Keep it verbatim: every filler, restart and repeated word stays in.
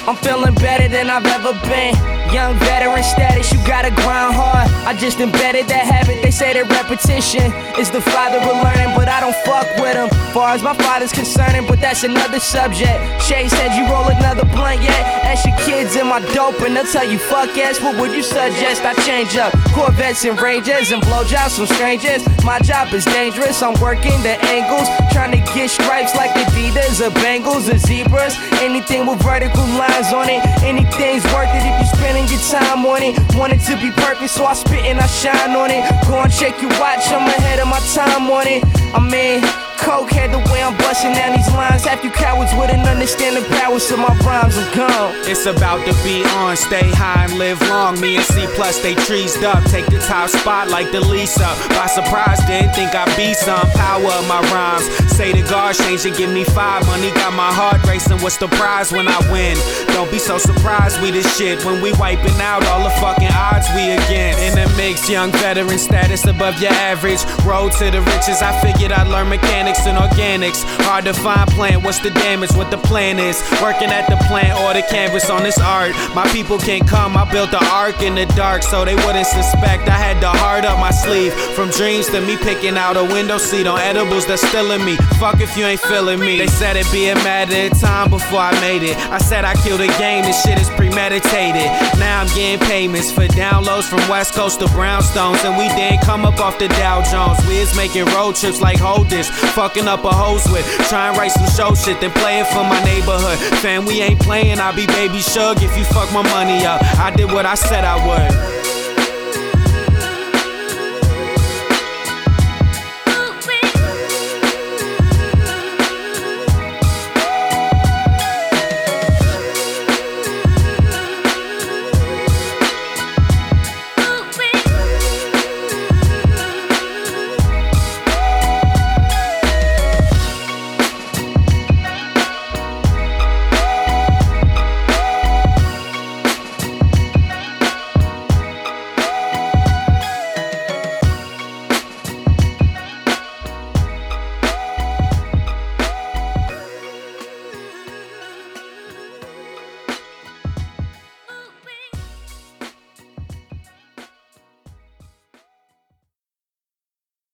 I'm feeling better than I've ever been. Young veteran status, you gotta grind hard. I just embedded that habit, they say that repetition is the father of learning, but I don't fuck with him. Far as my father's concerned, but that's another subject. Shay said you roll another blunt yet? Ask your kids in my dope and they'll tell you fuck yes. What would you suggest I change up? Corvettes and Rangers and blowjobs from strangers. My job is dangerous, I'm working the angles, trying to get stripes like Adidas or Bengals or zebras. Anything with vertical lines on it, anything's worth it if you spending your time on it. Want it to be perfect, so I spit and I shine on it. Go and check your watch, I'm ahead of my time on it. I mean, coke had the way I'm busting down these lines. Half you cowards wouldn't understand the powers of my rhymes, I'm gone. It's about to be on, stay high and live long. Me and C plus, they treesed up. Take the top spot like the lease up. By surprise, didn't think I'd be some. Power of my rhymes. Say the guard change and give me five. Money got my heart racing, what's the prize when I win? Don't be so surprised we this shit. When we wiping out all the fucking odds we against. In the mix, young veteran status above your average. Road to the riches, I figured I'd learn mechanics and organics. Hard to find plan, what's the damage, what the plan is. Working at the plant or the canvas on this art. My people can't come, I built the ark in the dark so they wouldn't suspect. I had the heart up my sleeve. From dreams to me picking out a window seat on edibles that's still in me. Fuck if you ain't feeling me. They said it'd be a matter of time before I made it. I said I killed a game, this shit is premeditated. Now I'm getting payments for downloads from West Coast to Brownstones. And we didn't come up off the Dow Jones. We is making road trips like hold this. Fucking up a hose with. Try and write some show shit, then play it for my neighborhood. Fam, we ain't playing, I'll be baby Shug if you fuck my money up. I did what I said I would.